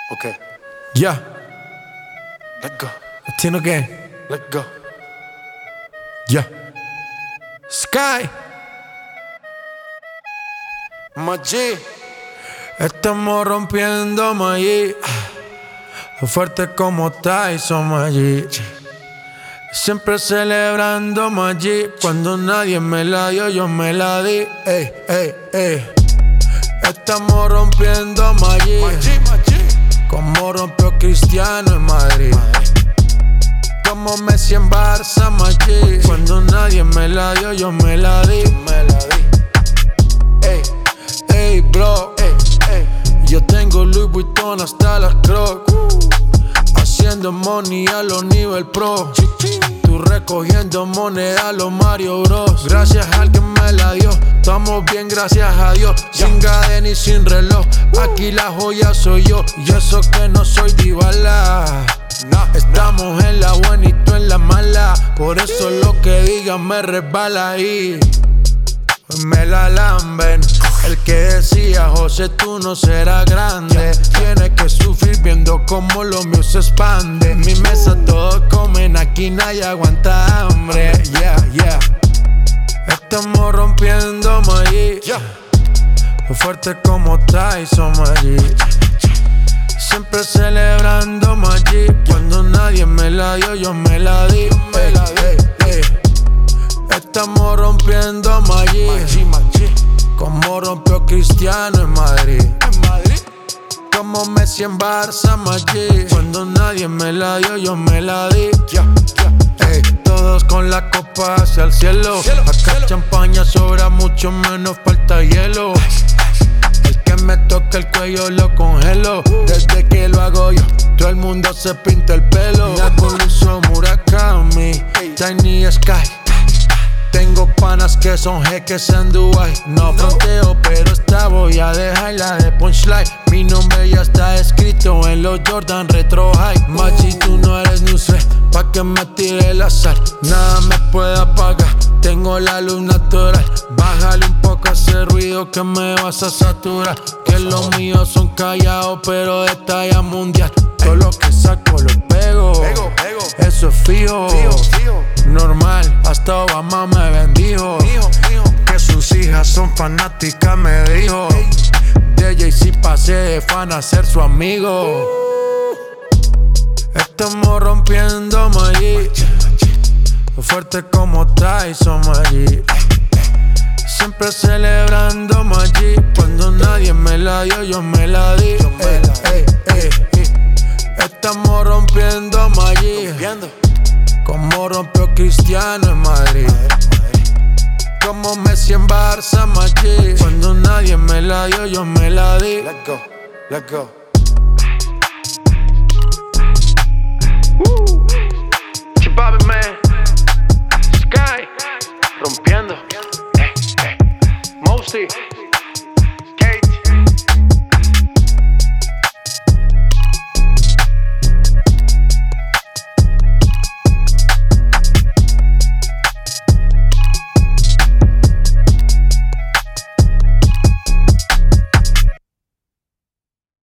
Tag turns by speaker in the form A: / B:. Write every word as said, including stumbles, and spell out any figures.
A: Okay.
B: Yeah.
A: Let's go.
B: Latino Gang.
A: Let's go.
B: Yeah. Sky.
A: Maggi.
B: Estamos rompiendo Maggi. Fuerte como Tyson Maggi. Siempre celebrando Maggi. Cuando nadie me la dio, yo me la di. Ey, ey, ey. Estamos rompiendo Maggi.
A: Maggi, Maggi.
B: Como rompió Cristiano en Madrid. Como Messi en Barça, Maggi. Cuando nadie me la dio, yo me la di.
A: Me la di.
B: Ey, ey, bro.
A: Ey, ey.
B: Yo tengo Louis Vuitton hasta las Crocs. Haciendo money a los nivel pro. Tú recogiendo moneda a los Mario Bros. Gracias al que me la dio. Estamos bien, gracias a Dios. Sin cadena y sin reloj. Aquí la joya soy yo. Y eso que no soy divala. Estamos en la buena y tú en la mala. Por eso lo que digan me resbala y me la lamben. El que decía, José, tú no serás grande. Tienes que sufrir viendo cómo lo mío se expande. En mi mesa todos comen, aquí nadie aguanta hambre. Yeah, yeah. Estamos rompiendo Maggi. Fuerte como Tyson Maggi. Siempre celebrando Maggi. Cuando nadie me la dio, yo me la di.
A: Me la di.
B: Ey, ey. Estamos rompiendo Maggi.
A: Maggi, Maggi.
B: Como rompió Cristiano en Madrid.
A: En Madrid.
B: Como Messi en Barça, Maggi. Cuando nadie me la dio, yo me la di.
A: Yeah, yeah.
B: Ey, todos con la copa hacia el cielo.
A: Cielo,
B: Acá
A: cielo.
B: champaña sobra, mucho menos falta hielo. El que me toca el cuello lo congelo. Desde que lo hago yo, todo el mundo se pinta el pelo. Evolución Murakami, Tiny Sky. Tengo panas que son jeques en Dubai. No fronteo, pero esta voy a dejarla de punchline. Mi nombre ya está escrito en los Jordan Retro High. Maggi, tú no eres Nusret, pa' que me tire la sal. Nada me puede apagar, tengo la luz natural. Bájale un poco ese ruido que me vas a saturar. Que los míos son callados, pero de talla mundial. Todo lo que saco lo pego,
A: Pego, pego.
B: eso es fijo.
A: Tío, tío.
B: Normal, hasta Obama me bendijo.
A: Mío, mío.
B: Que sus hijas son fanáticas, me dijo. De Jay-Z pasé de fan a ser su amigo. Estamos rompiendo Maggi. Fuerte como Tyson Maggi. Siempre celebrando Maggi. Cuando nadie me la dio, yo me la di.
A: Yo me
B: Ey,
A: la di.
B: ey, ey, ey. Estamos rompiendo Maggi.
A: Viendo.
B: Como rompió Cristiano en Madrid. Como Messi en Barça, Maggi. Cuando nadie me la dio, yo me la di.
A: Let's go. Let's go.
B: Chipabe, man. Sky. Rompiendo.
A: Eh, eh.
B: Mosty.